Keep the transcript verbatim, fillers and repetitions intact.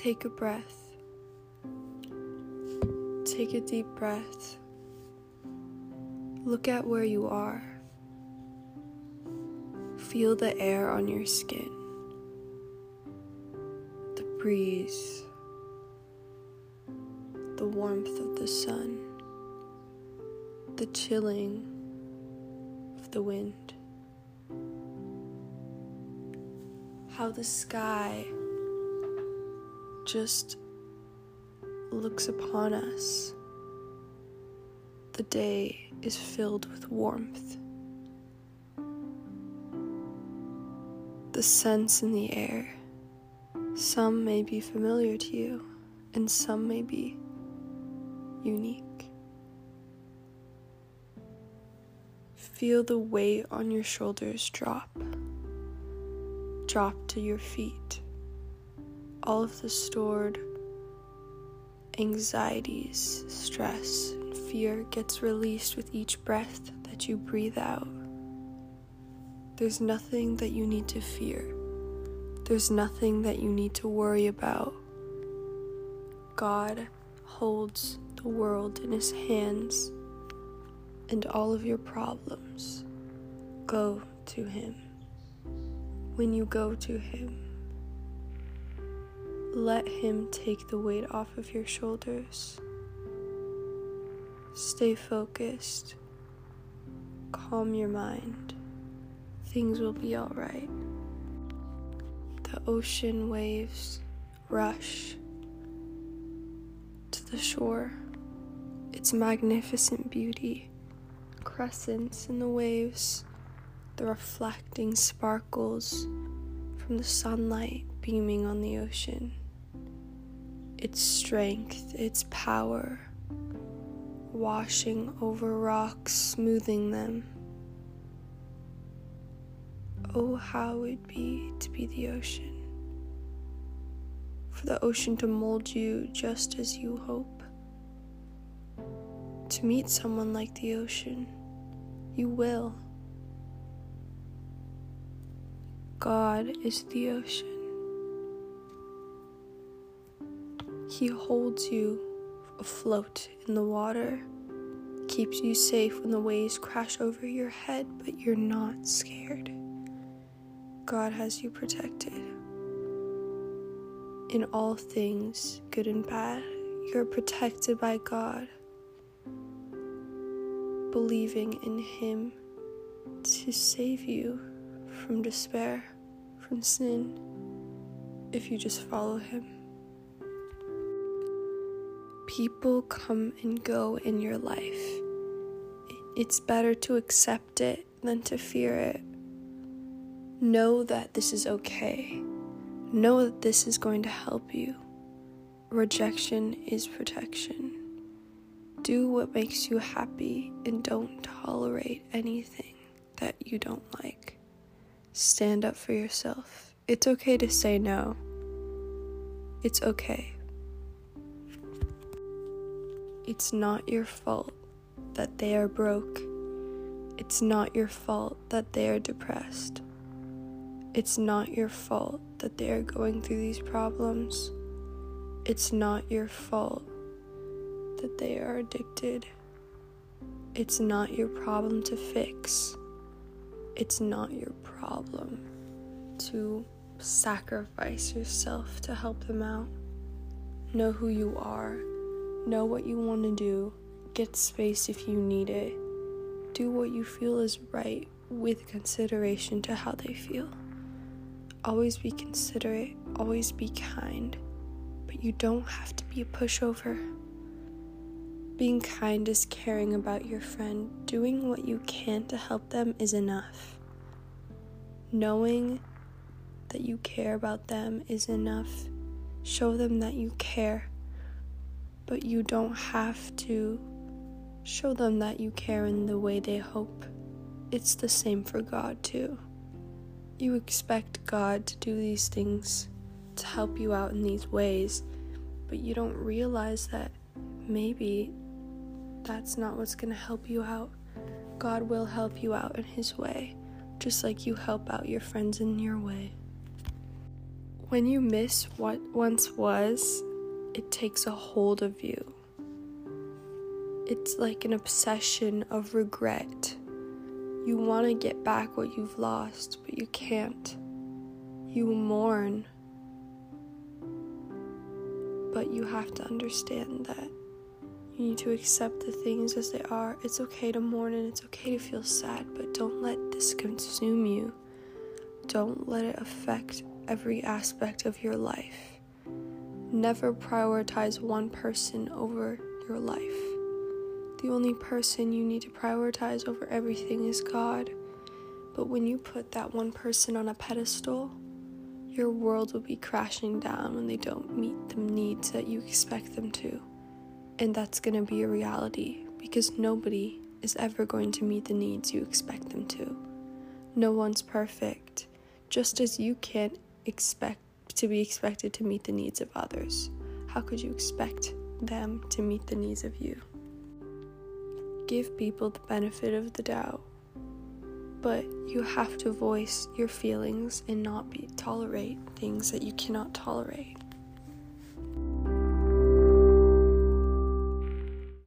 Take a breath. Take a deep breath. Look at where you are. Feel the air on your skin, the breeze, the warmth of the sun, the chilling of the wind. How the sky just looks upon us. The day is filled with warmth. The scents in the air, some may be familiar to you, and some may be unique. Feel the weight on your shoulders drop, drop to your feet. All of the stored anxieties, stress, and fear gets released with each breath that you breathe out. There's nothing that you need to fear. There's nothing that you need to worry about. God holds the world in his hands, and all of your problems go to him. When you go to him, let him take the weight off of your shoulders. Stay focused. Calm your mind. Things will be all right. The ocean waves rush to the shore. Its magnificent beauty, crescents in the waves, the reflecting sparkles from the sunlight beaming on the ocean. Its strength, its power, washing over rocks, smoothing them. Oh, how it'd be to be the ocean. For the ocean to mold you just as you hope. To meet someone like the ocean, you will. God is the ocean. He holds you afloat in the water, keeps you safe when the waves crash over your head, but you're not scared. God has you protected. In all things, good and bad, you're protected by God, believing in him to save you from despair, from sin, if you just follow him. People come and go in your life. It's better to accept it than to fear it. Know that this is okay. Know that this is going to help you. Rejection is protection. Do what makes you happy and don't tolerate anything that you don't like. Stand up for yourself. It's okay to say no. It's okay. It's not your fault that they are broke. It's not your fault that they are depressed. It's not your fault that they are going through these problems. It's not your fault that they are addicted. It's not your problem to fix. It's not your problem to sacrifice yourself to help them out. Know who you are. Know what you want to do. Get space if you need it. Do what you feel is right with consideration to how they feel. Always be considerate. Always be kind. But you don't have to be a pushover. Being kind is caring about your friend. Doing what you can to help them is enough. Knowing that you care about them is enough. Show them that you care. But you don't have to show them that you care in the way they hope. It's the same for God too. You expect God to do these things, to help you out in these ways, but you don't realize that maybe that's not what's going to help you out. God will help you out in his way, just like you help out your friends in your way. When you miss what once was, it takes a hold of you. It's like an obsession of regret. You want to get back what you've lost, but you can't. You mourn. But you have to understand that you need to accept the things as they are. It's okay to mourn and it's okay to feel sad, but don't let this consume you. Don't let it affect every aspect of your life. Never prioritize one person over your life. The only person you need to prioritize over everything is God. But when you put that one person on a pedestal, your world will be crashing down when they don't meet the needs that you expect them to. And that's going to be a reality, because nobody is ever going to meet the needs you expect them to. No one's perfect, just as you can't expect to be expected to meet the needs of others. How could you expect them to meet the needs of you? Give people the benefit of the doubt, but you have to voice your feelings and not be tolerate things that you cannot tolerate.